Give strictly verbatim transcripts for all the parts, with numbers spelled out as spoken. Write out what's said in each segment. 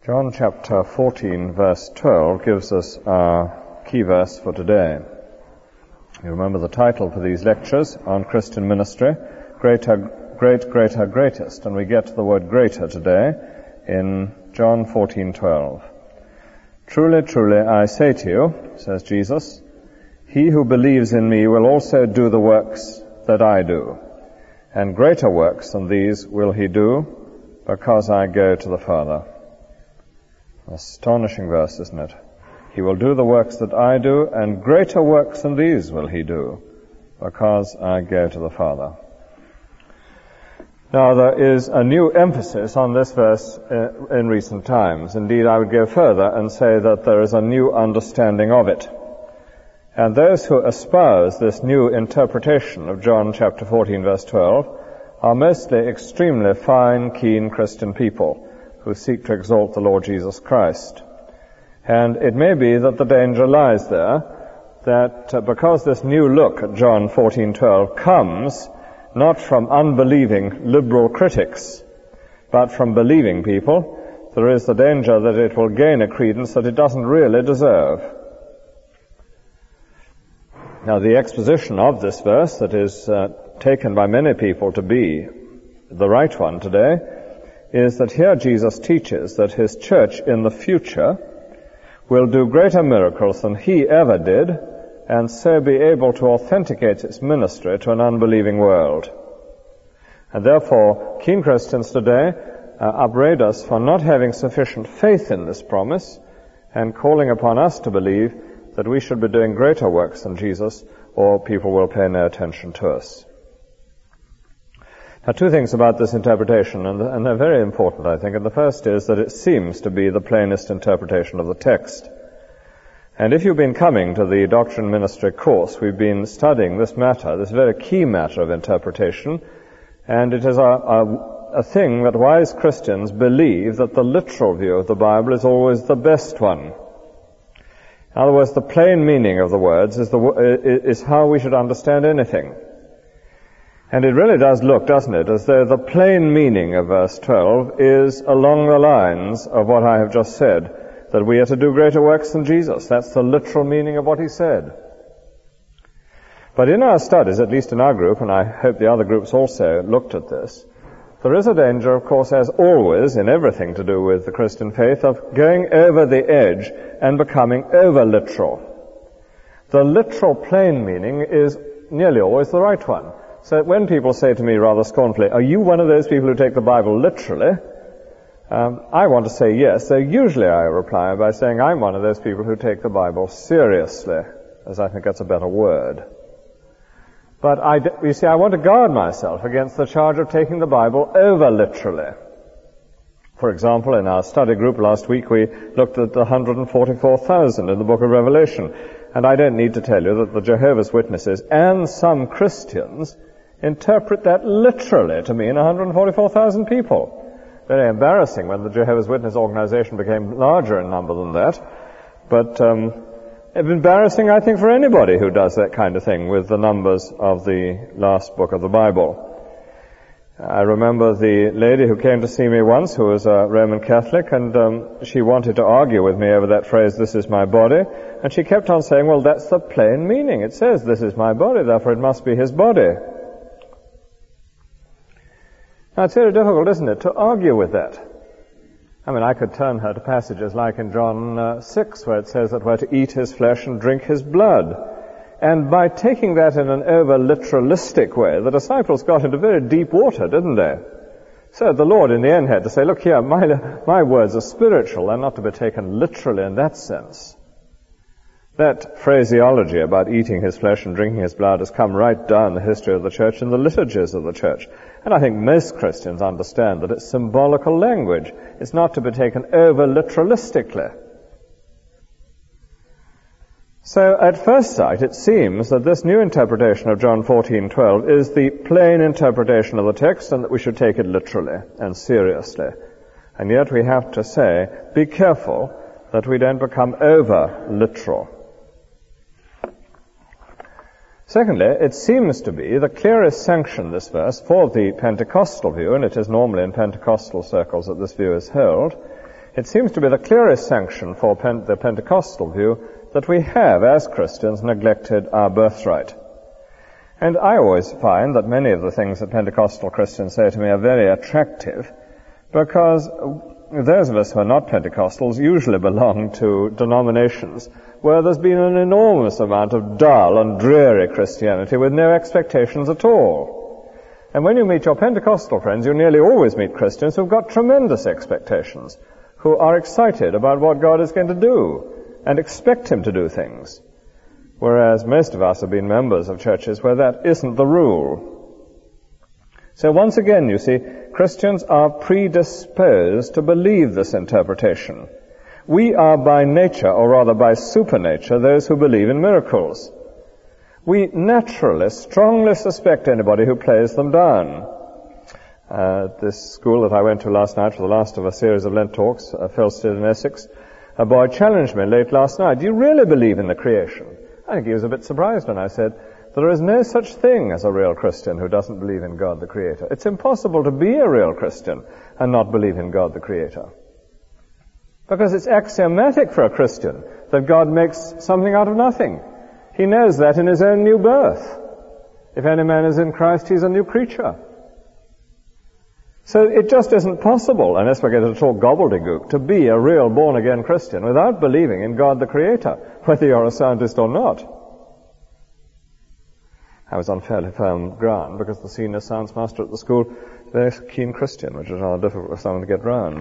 John chapter fourteen, verse twelve, gives us our key verse for today. You remember the title for these lectures on Christian ministry, Greater, Great, Greater, Greatest, and we get to the word greater today in John fourteen twelve. Truly, truly, I say to you, says Jesus, he who believes in me will also do the works that I do, and greater works than these will he do, because I go to the Father. Astonishing verse, isn't it? He will do the works that I do, and greater works than these will he do, because I go to the Father. Now, there is a new emphasis on this verse uh, in recent times. Indeed, I would go further and say that there is a new understanding of it. And those who espouse this new interpretation of John chapter fourteen, verse twelve, are mostly extremely fine, keen Christian people who seek to exalt the Lord Jesus Christ. And it may be that the danger lies there, that uh, because this new look at John fourteen twelve comes not from unbelieving liberal critics, but from believing people, there is the danger that it will gain a credence that it doesn't really deserve. Now, the exposition of this verse that is uh, taken by many people to be the right one today is that here Jesus teaches that his church in the future will do greater miracles than he ever did, and so be able to authenticate its ministry to an unbelieving world. And therefore, keen Christians today uh, upbraid us for not having sufficient faith in this promise, and calling upon us to believe that we should be doing greater works than Jesus, or people will pay no attention to us. Now, two things about this interpretation, and, and they're very important, I think. And the first is that it seems to be the plainest interpretation of the text. And if you've been coming to the Doctrine Ministry course, we've been studying this matter, this very key matter of interpretation, and it is a, a, a thing that wise Christians believe that the literal view of the Bible is always the best one. In other words, the plain meaning of the words is, the, is how we should understand anything. And it really does look, doesn't it, as though the plain meaning of verse twelve is along the lines of what I have just said, that we are to do greater works than Jesus. That's the literal meaning of what he said. But in our studies, at least in our group, and I hope the other groups also looked at this, there is a danger, of course, as always, in everything to do with the Christian faith, of going over the edge and becoming over-literal. The literal plain meaning is nearly always the right one. So when people say to me rather scornfully, are you one of those people who take the Bible literally? Um, I want to say yes. So usually I reply by saying I'm one of those people who take the Bible seriously, as I think that's a better word. But I, you see, I want to guard myself against the charge of taking the Bible over-literally. For example, in our study group last week, we looked at the one hundred forty-four thousand in the book of Revelation. And I don't need to tell you that the Jehovah's Witnesses and some Christians interpret that literally to mean one hundred forty-four thousand people. Very embarrassing when the Jehovah's Witness organization became larger in number than that. But um, embarrassing, I think, for anybody who does that kind of thing with the numbers of the last book of the Bible. I remember the lady who came to see me once, who was a Roman Catholic, and um, she wanted to argue with me over that phrase, this is my body, and she kept on saying, well, that's the plain meaning. It says, this is my body, therefore it must be his body. Now, it's very difficult, isn't it, to argue with that. I mean, I could turn her to passages like in John uh, six, where it says that we're to eat his flesh and drink his blood. And by taking that in an over-literalistic way, the disciples got into very deep water, didn't they? So the Lord in the end had to say, look here, my, my words are spiritual, they're not to be taken literally in that sense. That phraseology about eating his flesh and drinking his blood has come right down the history of the church and the liturgies of the church. And I think most Christians understand that it's symbolical language. It's not to be taken over-literalistically. So, at first sight, it seems that this new interpretation of John fourteen twelve is the plain interpretation of the text, and that we should take it literally and seriously. And yet we have to say, be careful that we don't become over-literal. Secondly, it seems to be the clearest sanction, this verse, for the Pentecostal view, and it is normally in Pentecostal circles that this view is held, it seems to be the clearest sanction for Pent- the Pentecostal view that we have, as Christians, neglected our birthright. And I always find that many of the things that Pentecostal Christians say to me are very attractive, because those of us who are not Pentecostals usually belong to denominations where there's been an enormous amount of dull and dreary Christianity with no expectations at all. And when you meet your Pentecostal friends, you nearly always meet Christians who've got tremendous expectations, who are excited about what God is going to do and expect Him to do things. Whereas most of us have been members of churches where that isn't the rule. So once again, you see, Christians are predisposed to believe this interpretation. We are by nature, or rather by supernature, those who believe in miracles. We naturally, strongly suspect anybody who plays them down. Uh, at this school that I went to last night for the last of a series of Lent talks, uh, Felsted in Essex, a boy challenged me late last night, "Do you really believe in the creation?" I think he was a bit surprised when I said, there is no such thing as a real Christian who doesn't believe in God the Creator. It's impossible to be a real Christian and not believe in God the Creator. Because it's axiomatic for a Christian that God makes something out of nothing. He knows that in his own new birth. If any man is in Christ, he's a new creature. So it just isn't possible, unless we're going to talk gobbledygook, to be a real born-again Christian without believing in God the Creator, whether you're a scientist or not. I was on fairly firm ground because the senior science master at the school is a very keen Christian, which is rather difficult for someone to get round.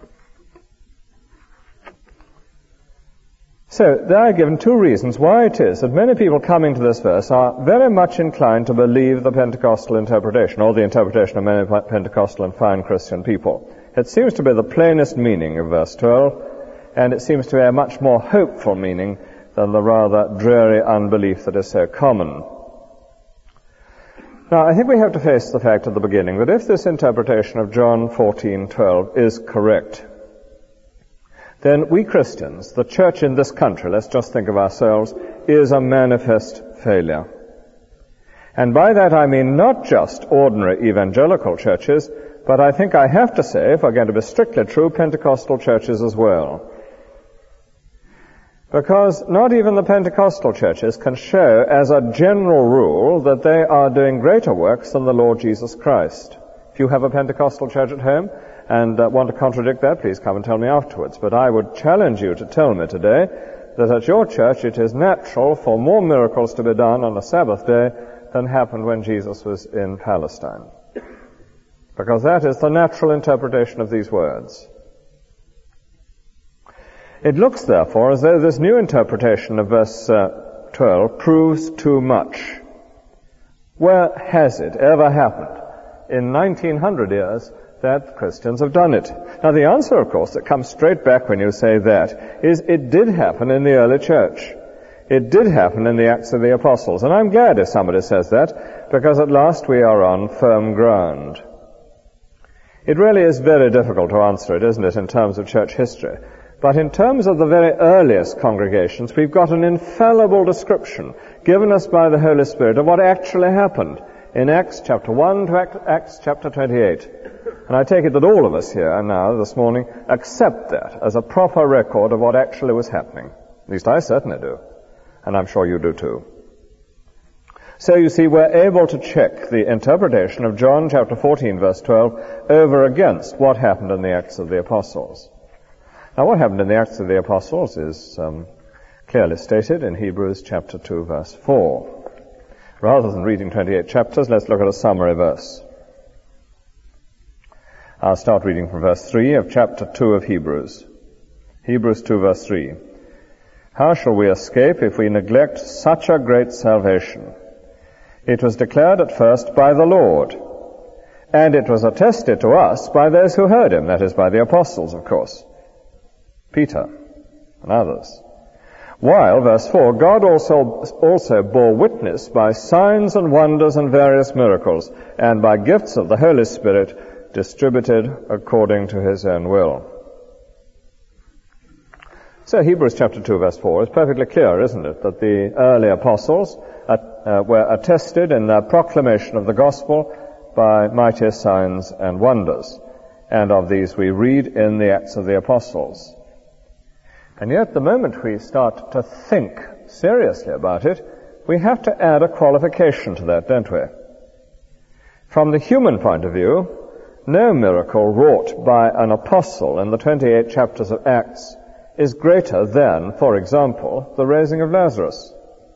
So, there are given two reasons why it is that many people coming to this verse are very much inclined to believe the Pentecostal interpretation, or the interpretation of many Pentecostal and fine Christian people. It seems to be the plainest meaning of verse twelve, and it seems to be a much more hopeful meaning than the rather dreary unbelief that is so common. Now, I think we have to face the fact at the beginning that if this interpretation of John fourteen twelve is correct, then we Christians, the church in this country, let's just think of ourselves, is a manifest failure. And by that I mean not just ordinary evangelical churches, but I think I have to say, if we're going to be strictly true, Pentecostal churches as well. Because not even the Pentecostal churches can show as a general rule that they are doing greater works than the Lord Jesus Christ. If you have a Pentecostal church at home and uh, want to contradict that, please come and tell me afterwards. But I would challenge you to tell me today that at your church it is natural for more miracles to be done on a Sabbath day than happened when Jesus was in Palestine. Because that is the natural interpretation of these words. It looks, therefore, as though this new interpretation of verse uh, twelve proves too much. Where has it ever happened in nineteen hundred years that Christians have done it? Now, the answer, of course, that comes straight back when you say that is it did happen in the early church. It did happen in the Acts of the Apostles. And I'm glad if somebody says that, because at last we are on firm ground. It really is very difficult to answer it, isn't it, in terms of church history. But in terms of the very earliest congregations, we've got an infallible description given us by the Holy Spirit of what actually happened in Acts chapter one to Acts chapter twenty-eight. And I take it that all of us here now, this morning, accept that as a proper record of what actually was happening. At least I certainly do. And I'm sure you do too. So you see, we're able to check the interpretation of John chapter fourteen, verse twelve, over against what happened in the Acts of the Apostles. Now, what happened in the Acts of the Apostles is um, clearly stated in Hebrews chapter two, verse four. Rather than reading twenty-eight chapters, let's look at a summary verse. I'll start reading from verse three of chapter two of Hebrews. Hebrews two, verse three. How shall we escape if we neglect such a great salvation? It was declared at first by the Lord, and it was attested to us by those who heard him, that is, by the apostles, of course, Peter and others. While, verse four, God also, also bore witness by signs and wonders and various miracles, and by gifts of the Holy Spirit distributed according to his own will. So Hebrews chapter two, verse four is perfectly clear, isn't it, that the early apostles uh, uh, were attested in their proclamation of the gospel by mighty signs and wonders. and of these we read in the Acts of the Apostles. And yet the moment we start to think seriously about it, we have to add a qualification to that, don't we? From the human point of view, no miracle wrought by an apostle in the twenty-eight chapters of Acts is greater than, for example, the raising of Lazarus.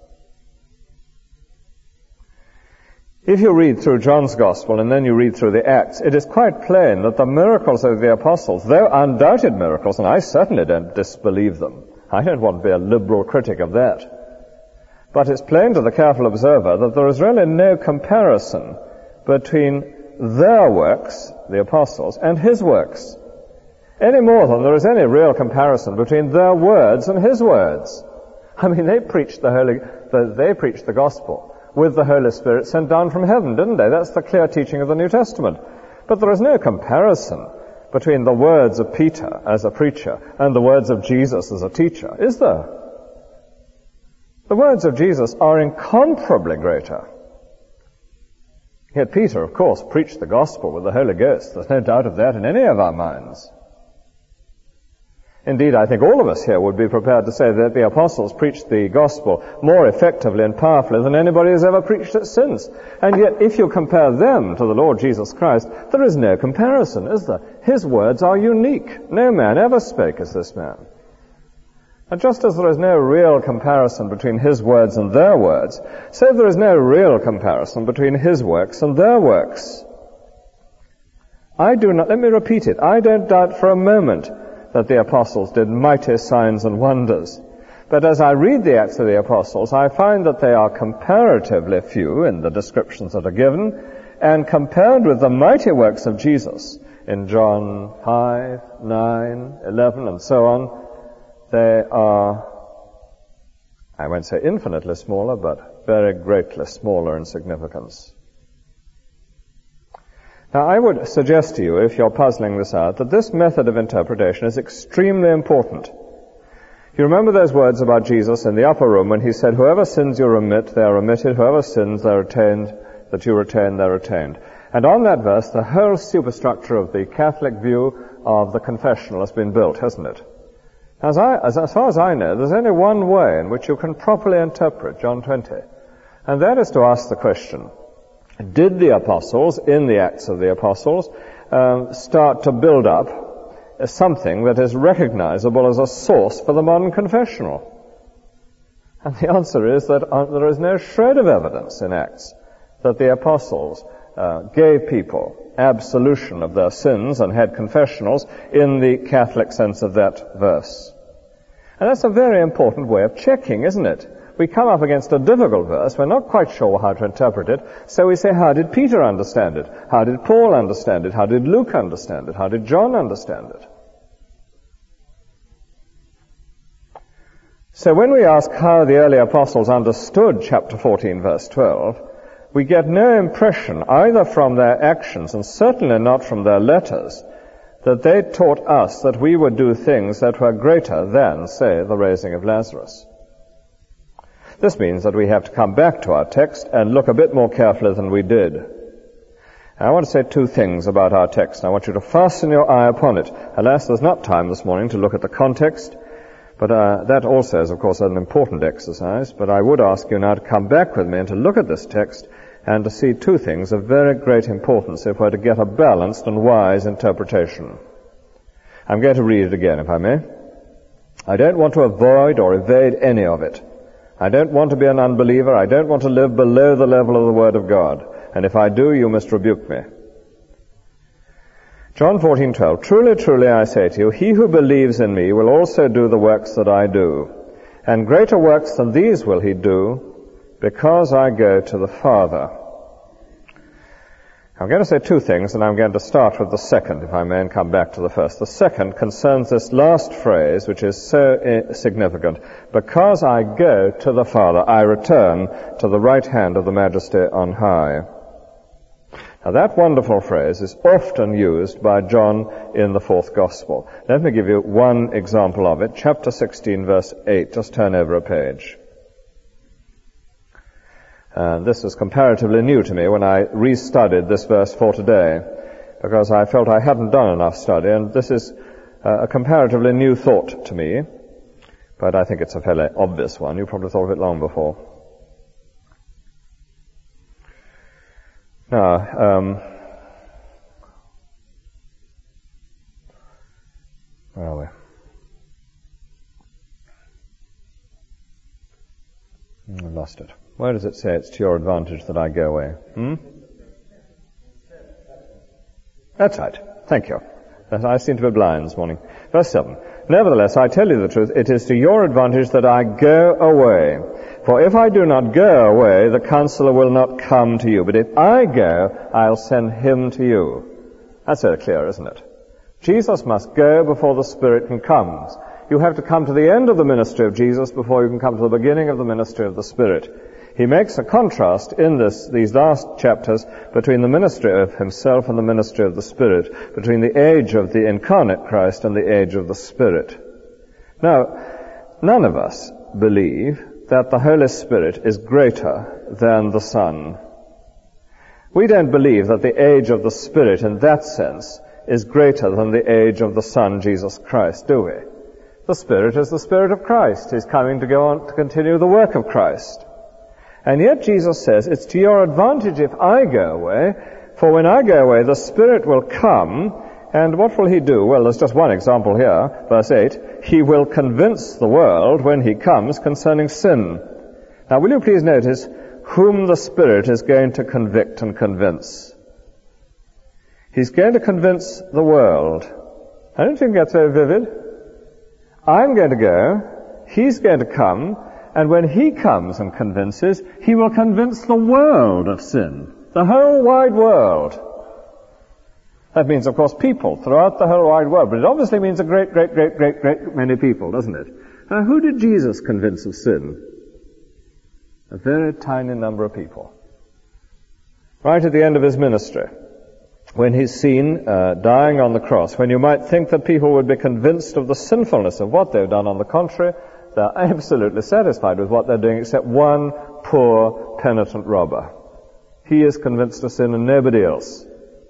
If you read through John's Gospel and then you read through the Acts, it is quite plain that the miracles of the apostles, though undoubted miracles, and I certainly don't disbelieve them, I don't want to be a liberal critic of that, but it's plain to the careful observer that there is really no comparison between their works, the apostles, and his works, any more than there is any real comparison between their words and his words. I mean, they preached the Holy, the, they preached the gospel with the Holy Spirit sent down from heaven, didn't they? That's the clear teaching of the New Testament. But there is no comparison between the words of Peter as a preacher and the words of Jesus as a teacher, is there? The words of Jesus are incomparably greater. Yet Peter, of course, preached the gospel with the Holy Ghost. There's no doubt of that in any of our minds. Indeed, I think all of us here would be prepared to say that the apostles preached the gospel more effectively and powerfully than anybody has ever preached it since. And yet, if you compare them to the Lord Jesus Christ, there is no comparison, is there? His words are unique. No man ever spake as this man. And just as there is no real comparison between his words and their words, so there is no real comparison between his works and their works. I do not, let me repeat it, I don't doubt for a moment that the apostles did mighty signs and wonders. But as I read the Acts of the Apostles, I find that they are comparatively few in the descriptions that are given, and compared with the mighty works of Jesus in John five, nine, eleven, and so on, they are, I won't say infinitely smaller, but very greatly smaller in significance. Now, I would suggest to you, if you're puzzling this out, that this method of interpretation is extremely important. You remember those words about Jesus in the upper room when he said, whoever sins you remit, they are remitted. Whoever sins, they're retained. That you retain, they're retained. And on that verse, the whole superstructure of the Catholic view of the confessional has been built, hasn't it? As, I, as, as far as I know, there's only one way in which you can properly interpret John twenty, and that is to ask the question, did the apostles, in the Acts of the Apostles, um, start to build up something that is recognizable as a source for the modern confessional? And the answer is that uh, there is no shred of evidence in Acts that the apostles uh, gave people absolution of their sins and had confessionals in the Catholic sense of that verse. And that's a very important way of checking, isn't it? We come up against a difficult verse, we're not quite sure how to interpret it, so we say, how did Peter understand it? How did Paul understand it? How did Luke understand it? How did John understand it? So when we ask how the early apostles understood chapter fourteen, verse twelve, we get no impression, either from their actions and certainly not from their letters, that they taught us that we would do things that were greater than, say, the raising of Lazarus. This means that we have to come back to our text and look a bit more carefully than we did. I want to say two things about our text. I want you to fasten your eye upon it. Alas, there's not time this morning to look at the context, but uh, that also is, of course, an important exercise. But I would ask you now to come back with me and to look at this text and to see two things of very great importance if we're to get a balanced and wise interpretation. I'm going to read it again, if I may. I don't want to avoid or evade any of it. I don't want to be an unbeliever. I don't want to live below the level of the Word of God. And if I do, you must rebuke me. John fourteen twelve. Truly, truly, I say to you, he who believes in me will also do the works that I do. And greater works than these will he do, because I go to the Father. I'm going to say two things, and I'm going to start with the second, if I may, and come back to the first. The second concerns this last phrase, which is so significant. Because I go to the Father, I return to the right hand of the Majesty on high. Now that wonderful phrase is often used by John in the fourth Gospel. Let me give you one example of it. Chapter sixteen, verse eight. Just turn over a page. And this is comparatively new to me when I restudied this verse for today. because I felt I hadn't done enough study, and this is uh, a comparatively new thought to me, but I think it's a fairly obvious one. You probably thought of it long before. Now, um, where are we? I lost it. Where does it say it's to your advantage that I go away? Hmm? That's right. Thank you. I seem to be blind this morning. Verse seven. Nevertheless, I tell you the truth, it is to your advantage that I go away. For if I do not go away, the Counselor will not come to you. But if I go, I'll send him to you. That's very clear, isn't it? Jesus must go before the Spirit can come. You have to come to the end of the ministry of Jesus before you can come to the beginning of the ministry of the Spirit. He makes a contrast in this, these last chapters between the ministry of himself and the ministry of the Spirit, between the age of the incarnate Christ and the age of the Spirit. Now, none of us believe that the Holy Spirit is greater than the Son. We don't believe that the age of the Spirit in that sense is greater than the age of the Son, Jesus Christ, do we? The Spirit is the Spirit of Christ. He's coming to go on to continue the work of Christ. And yet Jesus says, it's to your advantage if I go away, for when I go away, the Spirit will come, and what will he do? Well, there's just one example here, verse eight. He will convince the world when he comes concerning sin. Now, will you please notice whom the Spirit is going to convict and convince? He's going to convince the world. I don't think that's very vivid. I'm going to go, he's going to come, and when he comes and convinces, he will convince the world of sin. The whole wide world. That means, of course, people throughout the whole wide world. But it obviously means a great, great, great, great, great many people, doesn't it? Now, who did Jesus convince of sin? A very tiny number of people. Right at the end of his ministry, when he's seen uh, dying on the cross, when you might think that people would be convinced of the sinfulness of what they've done, on the contrary, they're absolutely satisfied with what they're doing, except one poor penitent robber. He is convinced of sin and nobody else.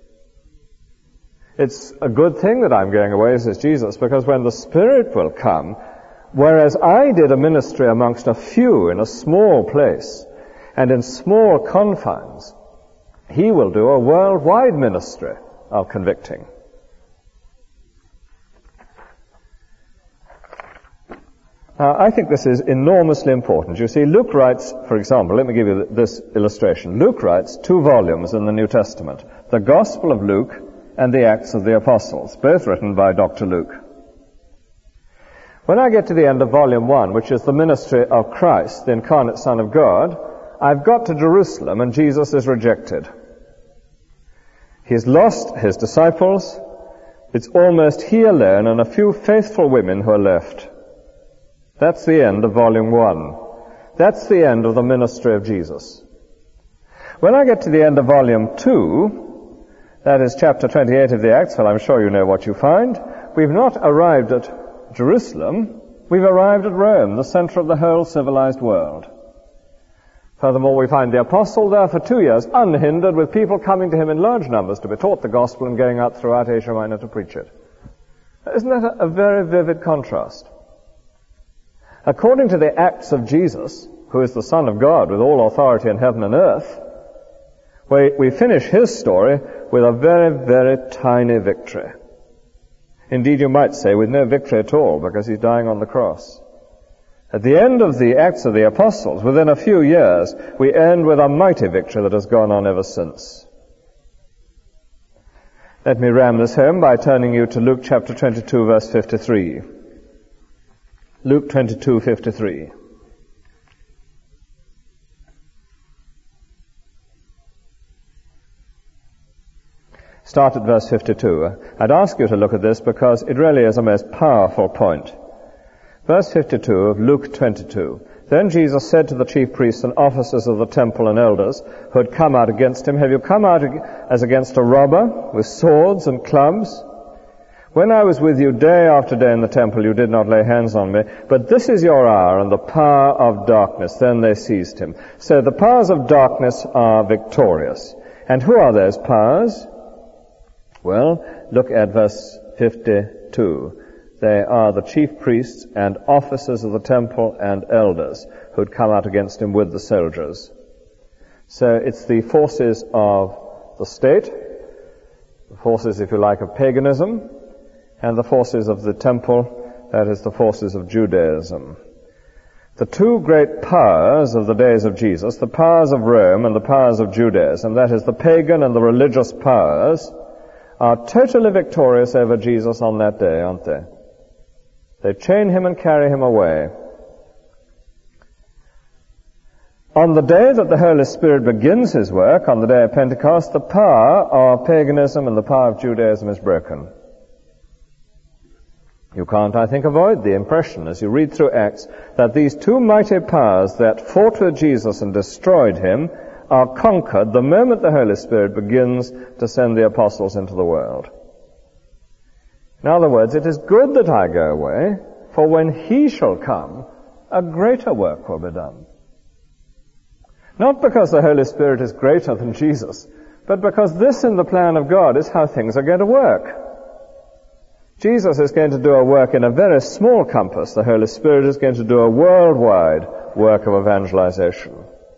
It's a good thing that I'm going away, says Jesus, because when the Spirit will come, whereas I did a ministry amongst a few in a small place and in small confines, he will do a worldwide ministry of convicting. Now, I think this is enormously important. You see, Luke writes, for example, let me give you this illustration. Luke writes two volumes in the New Testament, the Gospel of Luke and the Acts of the Apostles, both written by Doctor Luke. When I get to the end of volume one, which is the ministry of Christ, the incarnate Son of God, I've got to Jerusalem and Jesus is rejected. He's lost his disciples. It's almost he alone and a few faithful women who are left. That's the end of volume one. That's the end of the ministry of Jesus. When I get to the end of volume two, that is chapter twenty-eight of the Acts, well, I'm sure you know what you find. We've not arrived at Jerusalem. We've arrived at Rome, the center of the whole civilized world. Furthermore, we find the apostle there for two years, unhindered, with people coming to him in large numbers to be taught the gospel and going out throughout Asia Minor to preach it. Isn't that a, a very vivid contrast? According to the Acts of Jesus, who is the Son of God with all authority in heaven and earth, we, we finish his story with a very, very tiny victory. Indeed, you might say with no victory at all, because he's dying on the cross. At the end of the Acts of the Apostles, within a few years, we end with a mighty victory that has gone on ever since. Let me ram this home by turning you to Luke chapter twenty-two, verse fifty-three. Luke twenty-two, fifty-three. Start at verse fifty-two. I'd ask you to look at this because it really is a most powerful point. Verse fifty-two of Luke twenty-two. Then Jesus said to the chief priests and officers of the temple and elders who had come out against him, have you come out as against a robber with swords and clubs? When I was with you day after day in the temple, you did not lay hands on me. But this is your hour and the power of darkness. Then they seized him. So the powers of darkness are victorious. And who are those powers? Well, look at verse fifty-two. They are the chief priests and officers of the temple and elders who'd come out against him with the soldiers. So it's the forces of the state, the forces, if you like, of paganism, and the forces of the temple, that is, the forces of Judaism. The two great powers of the days of Jesus, the powers of Rome and the powers of Judaism, that is, the pagan and the religious powers, are totally victorious over Jesus on that day, aren't they? They chain him and carry him away. On the day that the Holy Spirit begins his work, on the day of Pentecost, the power of paganism and the power of Judaism is broken. You can't, I think, avoid the impression as you read through Acts that these two mighty powers that fought with Jesus and destroyed him are conquered the moment the Holy Spirit begins to send the apostles into the world. In other words, it is good that I go away, for when he shall come, a greater work will be done. Not because the Holy Spirit is greater than Jesus, but because this in the plan of God is how things are going to work. Jesus is going to do a work in a very small compass. The Holy Spirit is going to do a worldwide work of evangelization.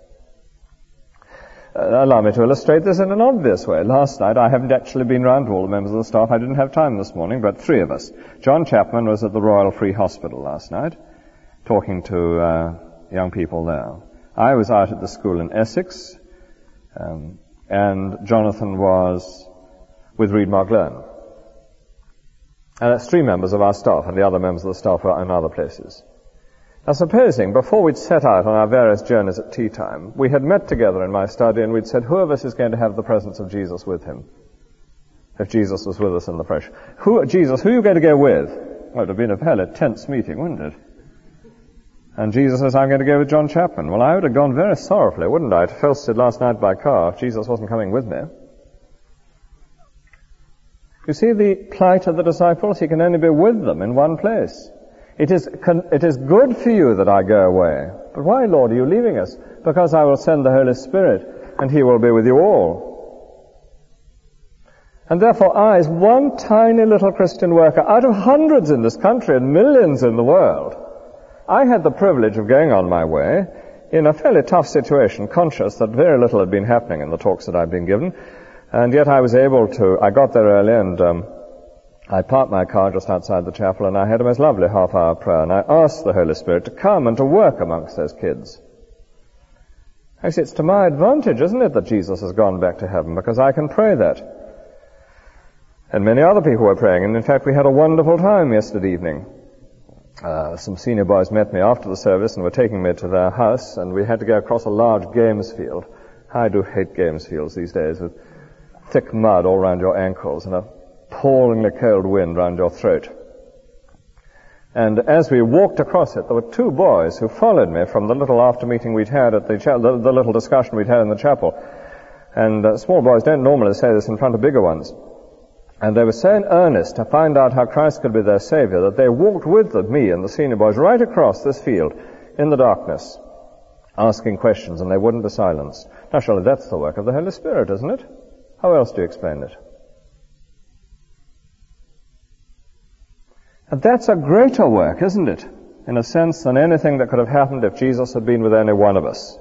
Uh, allow me to illustrate this in an obvious way. Last night, I haven't actually been round to all the members of the staff. I didn't have time this morning, but three of us. John Chapman was at the Royal Free Hospital last night, talking to uh, young people there. I was out at the school in Essex, um, and Jonathan was with Reed Margolin. And that's three members of our staff, and the other members of the staff were in other places. Now supposing, before we'd set out on our various journeys at tea time, we had met together in my study and we'd said, who of us is going to have the presence of Jesus with him? If Jesus was with us in the flesh. Who, Jesus, who are you going to go with? Well, it would have been a fairly tense meeting, wouldn't it? And Jesus says, I'm going to go with John Chapman. Well, I would have gone very sorrowfully, wouldn't I, to Felsted last night by car if Jesus wasn't coming with me. You see the plight of the disciples? He can only be with them in one place. It is, it is good for you that I go away. But why, Lord, are you leaving us? Because I will send the Holy Spirit, and he will be with you all. And therefore I, as one tiny little Christian worker, out of hundreds in this country and millions in the world, I had the privilege of going on my way in a fairly tough situation, conscious that very little had been happening in the talks that I'd been given. And yet I was able to, I got there early and um, I parked my car just outside the chapel and I had a most lovely half-hour prayer and I asked the Holy Spirit to come and to work amongst those kids. Actually, it's to my advantage, isn't it, that Jesus has gone back to heaven, because I can pray that. And many other people were praying, and in fact we had a wonderful time yesterday evening. Uh, some senior boys met me after the service and were taking me to their house, and we had to go across a large games field. I do hate games fields these days, with thick mud all round your ankles and a appallingly cold wind round your throat. And as we walked across it, there were two boys who followed me from the little after meeting we'd had at the, cha- the, the little discussion we'd had in the chapel. And uh, small boys don't normally say this in front of bigger ones. And they were so in earnest to find out how Christ could be their Savior that they walked with them, me and the senior boys, right across this field in the darkness, asking questions, and they wouldn't be silenced. Now surely that's the work of the Holy Spirit, isn't it? How else do you explain it? And that's a greater work, isn't it, in a sense, than anything that could have happened if Jesus had been with any one of us.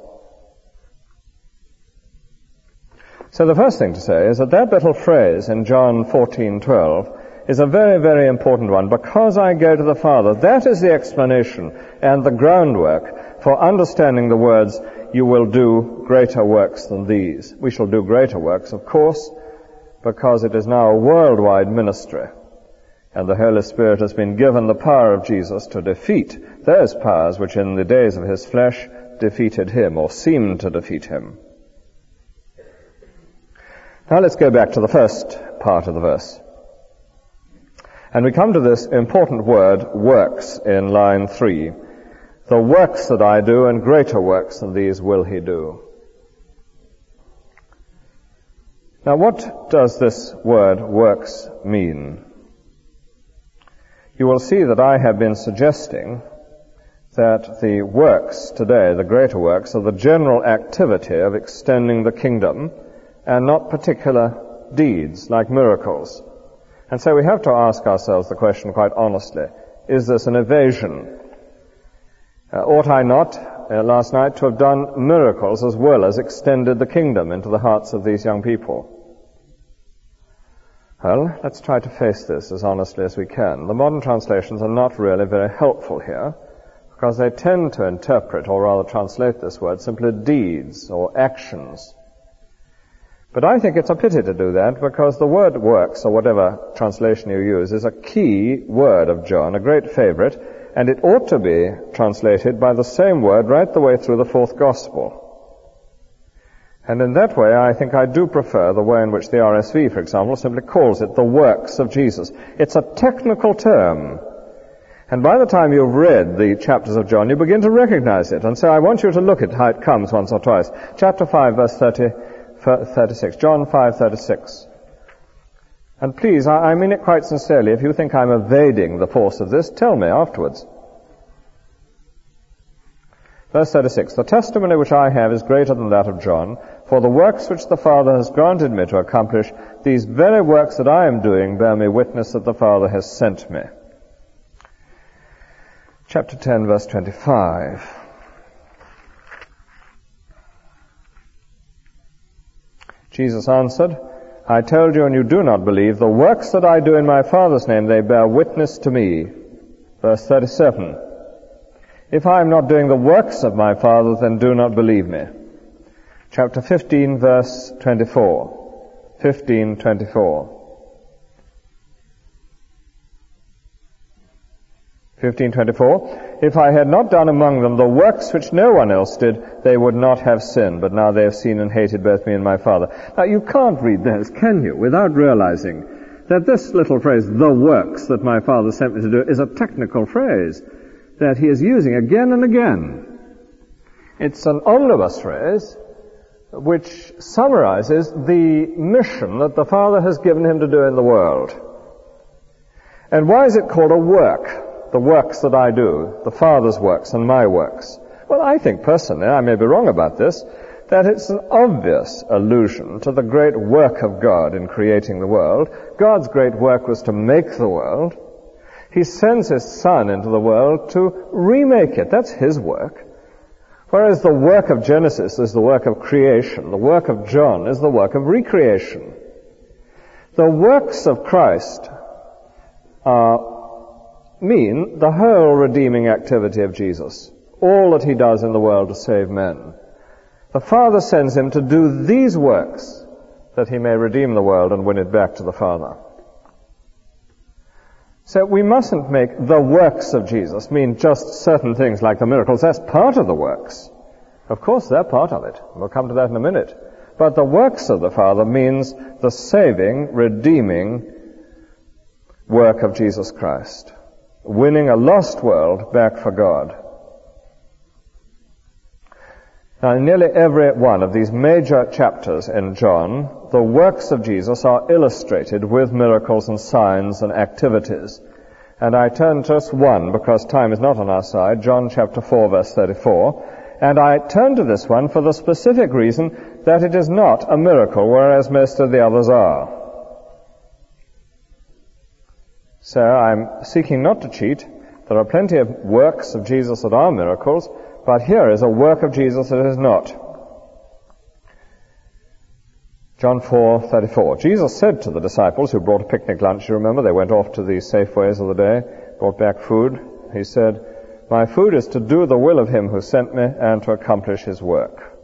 So the first thing to say is that that little phrase in John fourteen twelve is a very, very important one. Because I go to the Father, that is the explanation and the groundwork for understanding the words, you will do greater works than these. We shall do greater works, of course, because it is now a worldwide ministry. And the Holy Spirit has been given the power of Jesus to defeat those powers which in the days of his flesh defeated him, or seemed to defeat him. Now let's go back to the first part of the verse. And we come to this important word, works, in line three. The works that I do, and greater works than these will he do. Now what does this word, works, mean? You will see that I have been suggesting that the works today, the greater works, are the general activity of extending the kingdom and not particular deeds, like miracles. And so we have to ask ourselves the question quite honestly, is this an evasion? Uh, ought I not, uh, last night, to have done miracles as well as extended the kingdom into the hearts of these young people? Well, let's try to face this as honestly as we can. The modern translations are not really very helpful here, because they tend to interpret, or rather translate this word, simply deeds or actions. But I think it's a pity to do that, because the word works, or whatever translation you use, is a key word of John, a great favorite, and it ought to be translated by the same word right the way through the fourth gospel. And in that way, I think I do prefer the way in which the R S V, for example, simply calls it the works of Jesus. It's a technical term. And by the time you've read the chapters of John, you begin to recognize it. And so I want you to look at how it comes once or twice. Chapter five, verse thirty, thirty-six. John five, thirty-six. And please, I, I mean it quite sincerely. If you think I'm evading the force of this, tell me afterwards. Verse thirty-six. The testimony which I have is greater than that of John, for the works which the Father has granted me to accomplish, these very works that I am doing bear me witness that the Father has sent me. Chapter ten, verse twenty-five. Jesus answered, I told you and you do not believe. The works that I do in my Father's name, they bear witness to me. Verse thirty-seven. If I am not doing the works of my Father, then do not believe me. Chapter fifteen, verse twenty-four. fifteen, twenty-four. fifteen twenty-four, if I had not done among them the works which no one else did, they would not have sinned, but now they have seen and hated both me and my Father. Now, you can't read this, can you, without realizing that this little phrase, the works that my Father sent me to do, is a technical phrase that he is using again and again. It's an omnibus phrase which summarizes the mission that the Father has given him to do in the world. And why is it called a work? The works that I do, the Father's works and my works. Well, I think personally, I may be wrong about this, that it's an obvious allusion to the great work of God in creating the world. God's great work was to make the world. He sends his Son into the world to remake it. That's his work. Whereas the work of Genesis is the work of creation, the work of John is the work of recreation. The works of Christ are mean the whole redeeming activity of Jesus, all that he does in the world to save men. The Father sends him to do these works that he may redeem the world and win it back to the Father. So we mustn't make the works of Jesus mean just certain things like the miracles. That's part of the works. Of course, they're part of it. We'll come to that in a minute. But the works of the Father means the saving, redeeming work of Jesus Christ. Winning a lost world back for God. Now, in nearly every one of these major chapters in John, the works of Jesus are illustrated with miracles and signs and activities. And I turn to just one, because time is not on our side, John chapter four, verse thirty-four. And I turn to this one for the specific reason that it is not a miracle, whereas most of the others are. So I'm seeking not to cheat. There are plenty of works of Jesus that are miracles, but here is a work of Jesus that is not. John four thirty-four. Jesus said to the disciples who brought a picnic lunch, you remember, they went off to the Safeways of the day, brought back food. He said, my food is to do the will of him who sent me and to accomplish his work.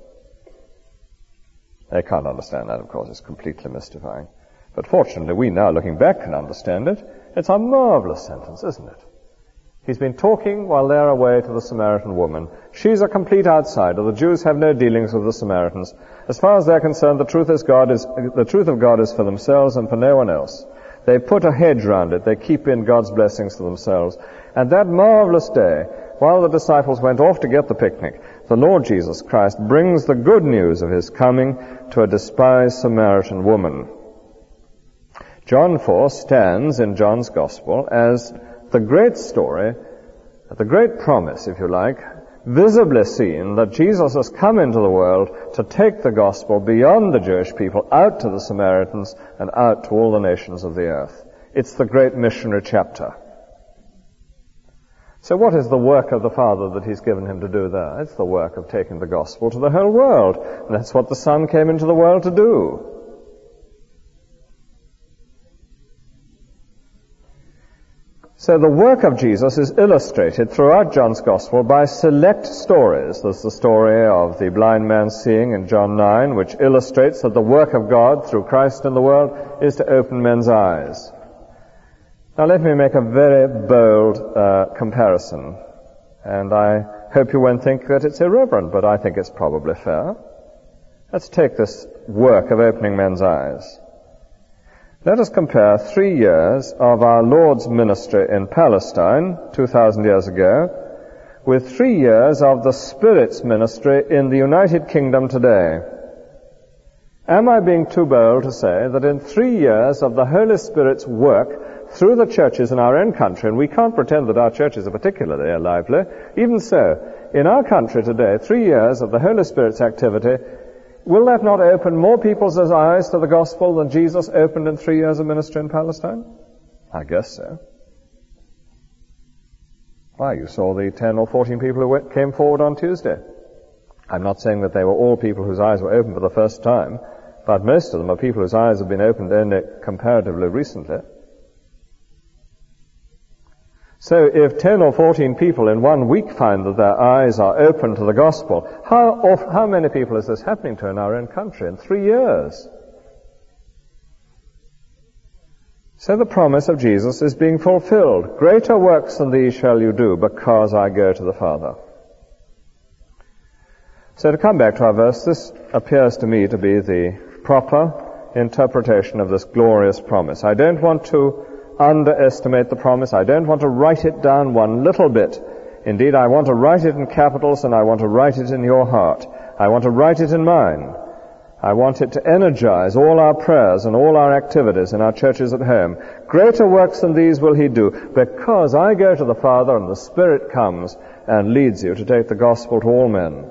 They can't understand that, of course. It's completely mystifying. But fortunately, we now, looking back, can understand it. It's a marvelous sentence, isn't it? He's been talking while they're away to the Samaritan woman. She's a complete outsider. The Jews have no dealings with the Samaritans. As far as they're concerned, the truth is God is, the truth of God is for themselves and for no one else. They put a hedge round it. They keep in God's blessings to themselves. And that marvelous day, while the disciples went off to get the picnic, the Lord Jesus Christ brings the good news of his coming to a despised Samaritan woman. John four stands in John's Gospel as the great story, the great promise, if you like, visibly seen that Jesus has come into the world to take the gospel beyond the Jewish people, out to the Samaritans, and out to all the nations of the earth. It's the great missionary chapter. So what is the work of the Father that He's given Him to do there? It's the work of taking the gospel to the whole world. And that's what the Son came into the world to do. So the work of Jesus is illustrated throughout John's Gospel by select stories. There's the story of the blind man seeing in John nine, which illustrates that the work of God through Christ in the world is to open men's eyes. Now let me make a very bold uh, comparison, and I hope you won't think that it's irreverent, but I think it's probably fair. Let's take this work of opening men's eyes. Let us compare three years of our Lord's ministry in Palestine, two thousand years ago, with three years of the Spirit's ministry in the United Kingdom today. Am I being too bold to say that in three years of the Holy Spirit's work through the churches in our own country, and we can't pretend that our churches are particularly lively, even so, in our country today, three years of the Holy Spirit's activity, will that not open more people's eyes to the gospel than Jesus opened in three years of ministry in Palestine? I guess so. Why, you saw the ten or fourteen people who came forward on Tuesday. I'm not saying that they were all people whose eyes were opened for the first time, but most of them are people whose eyes have been opened only comparatively recently. So if ten or fourteen people in one week find that their eyes are open to the gospel, how, of, how many people is this happening to in our own country in three years? So the promise of Jesus is being fulfilled. Greater works than these shall you do, because I go to the Father. So to come back to our verse, this appears to me to be the proper interpretation of this glorious promise. I don't want to underestimate the promise. I don't want to write it down one little bit. Indeed, I want to write it in capitals, and I want to write it in your heart. I want to write it in mine. I want it to energize all our prayers and all our activities in our churches at home. Greater works than these will He do, because I go to the Father and the Spirit comes and leads you to take the gospel to all men.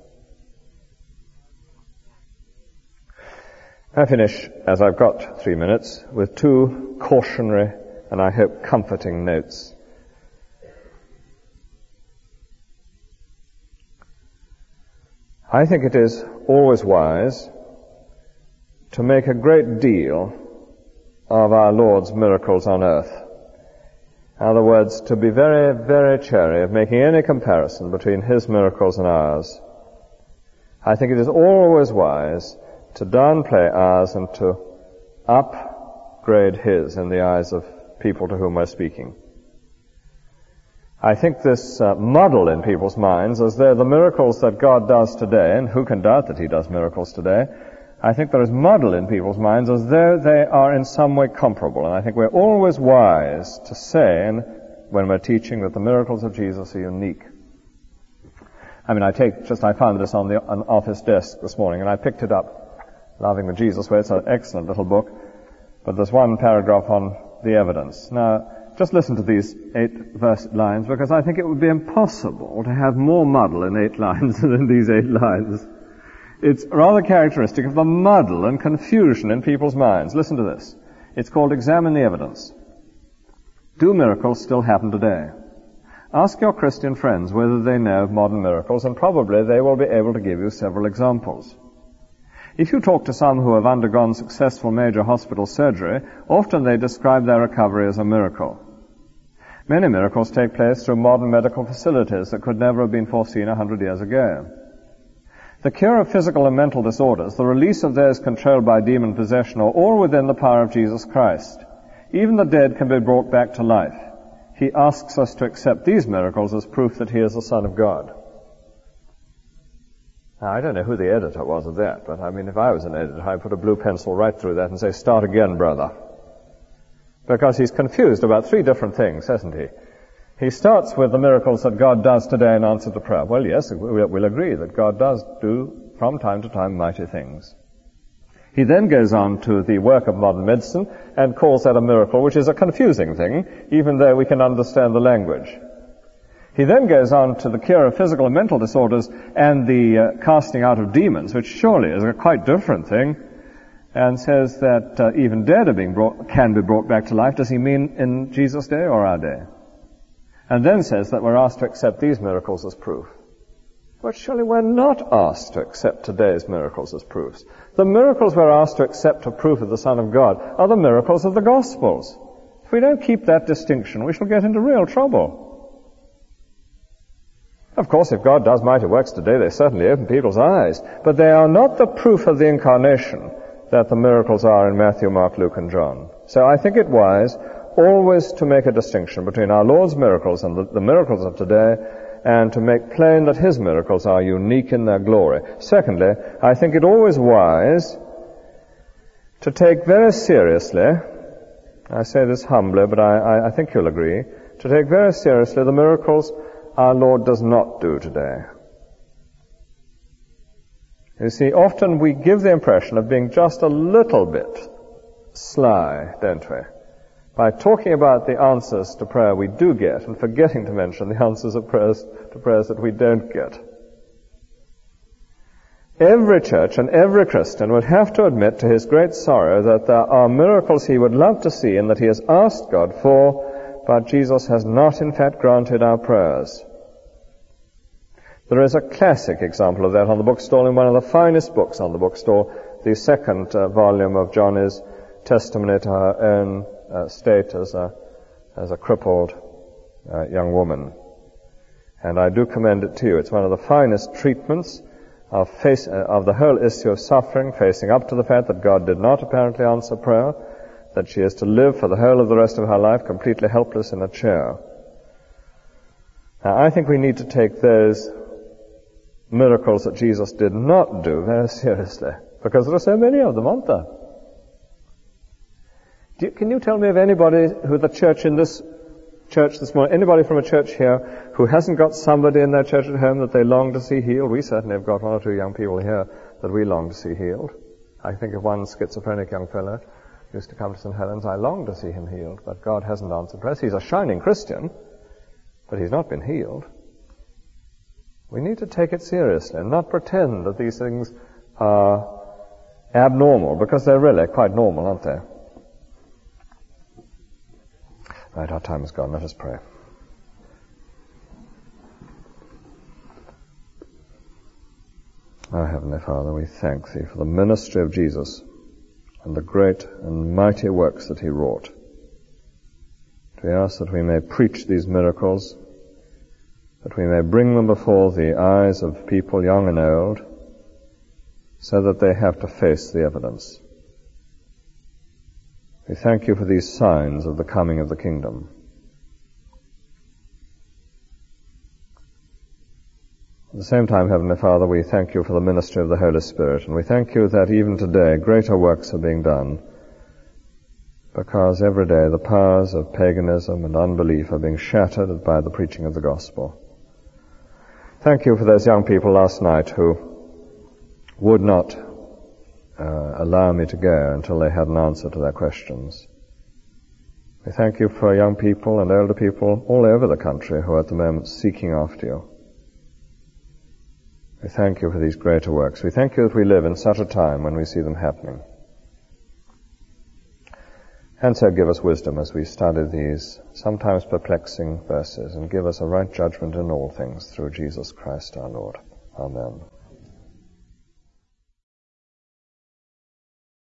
I finish, as I've got three minutes, with two cautionary and I hope comforting notes. I think it is always wise to make a great deal of our Lord's miracles on earth. In other words, to be very, very chary of making any comparison between His miracles and ours. I think it is always wise to downplay ours and to upgrade His in the eyes of people to whom we're speaking. I think this uh, muddle in people's minds, as though the miracles that God does today, and who can doubt that He does miracles today, I think there is muddle in people's minds as though they are in some way comparable. And I think we're always wise to say, and when we're teaching, that the miracles of Jesus are unique. I mean, I take, just I found this on the on office desk this morning, and I picked it up, Loving the Jesus Way. It's an excellent little book, but there's one paragraph on the evidence. Now, just listen to these eight verse lines, because I think it would be impossible to have more muddle in eight lines than in these eight lines. It's rather characteristic of the muddle and confusion in people's minds. Listen to this. It's called Examine the Evidence. Do miracles still happen today? Ask your Christian friends whether they know of modern miracles, and probably they will be able to give you several examples. If you talk to some who have undergone successful major hospital surgery, often they describe their recovery as a miracle. Many miracles take place through modern medical facilities that could never have been foreseen a hundred years ago. The cure of physical and mental disorders, the release of those controlled by demon possession, are all within the power of Jesus Christ. Even the dead can be brought back to life. He asks us to accept these miracles as proof that He is the Son of God. Now, I don't know who the editor was of that, but I mean, if I was an editor, I'd put a blue pencil right through that and say, start again, brother. Because he's confused about three different things, hasn't he? He starts with the miracles that God does today in answer to prayer. Well, yes, we'll agree that God does do, from time to time, mighty things. He then goes on to the work of modern medicine and calls that a miracle, which is a confusing thing, even though we can understand the language. He then goes on to the cure of physical and mental disorders and the uh, casting out of demons, which surely is a quite different thing, and says that uh, even dead are being brought, can be brought back to life. Does he mean in Jesus' day or our day? And then says that we're asked to accept these miracles as proof. But surely we're not asked to accept today's miracles as proofs. The miracles we're asked to accept as proof of the Son of God are the miracles of the Gospels. If we don't keep that distinction, we shall get into real trouble. Of course, if God does mighty works today, they certainly open people's eyes, but they are not the proof of the incarnation that the miracles are in Matthew, Mark, Luke, and John. So I think it wise always to make a distinction between our Lord's miracles and the, the miracles of today, and to make plain that His miracles are unique in their glory. Secondly, I think it always wise to take very seriously, I say this humbly, but I, I, I think you'll agree, to take very seriously the miracles our Lord does not do today. You see, often we give the impression of being just a little bit sly, don't we? By talking about the answers to prayer we do get and forgetting to mention the answers of prayers to prayers that we don't get. Every church and every Christian would have to admit to his great sorrow that there are miracles he would love to see and that he has asked God for, but Jesus has not in fact granted our prayers. There is a classic example of that on the bookstall in one of the finest books on the bookstall, the second uh, volume of Johnny's testimony to her own uh, state as a, as a crippled uh, young woman. And I do commend it to you. It's one of the finest treatments of, face, uh, of the whole issue of suffering, facing up to the fact that God did not apparently answer prayer, that she is to live for the whole of the rest of her life completely helpless in a chair. Now, I think we need to take those miracles that Jesus did not do very seriously, because there are so many of them, aren't there? Do you, can you tell me of anybody who the church in this church this morning, anybody from a church here who hasn't got somebody in their church at home that they long to see healed? We certainly have got one or two young people here that we long to see healed. I think of one schizophrenic young fellow who used to come to Saint Helens. I long to see him healed, but God hasn't answered prayers. He's a shining Christian, but he's not been healed. We need to take it seriously and not pretend that these things are abnormal, because they're really quite normal, aren't they? Right, our time is gone. Let us pray. Our Heavenly Father, we thank Thee for the ministry of Jesus and the great and mighty works that He wrought. We ask that we may preach these miracles, that we may bring them before the eyes of people young and old, so that they have to face the evidence. We thank You for these signs of the coming of the kingdom. At the same time, Heavenly Father, we thank You for the ministry of the Holy Spirit, and we thank You that even today greater works are being done, because every day the powers of paganism and unbelief are being shattered by the preaching of the gospel. Thank You for those young people last night who would not uh, allow me to go until they had an answer to their questions. We thank You for young people and older people all over the country who are at the moment seeking after You. We thank You for these greater works. We thank You that we live in such a time when we see them happening. And so give us wisdom as we study these sometimes perplexing verses, and give us a right judgment in all things through Jesus Christ our Lord. Amen.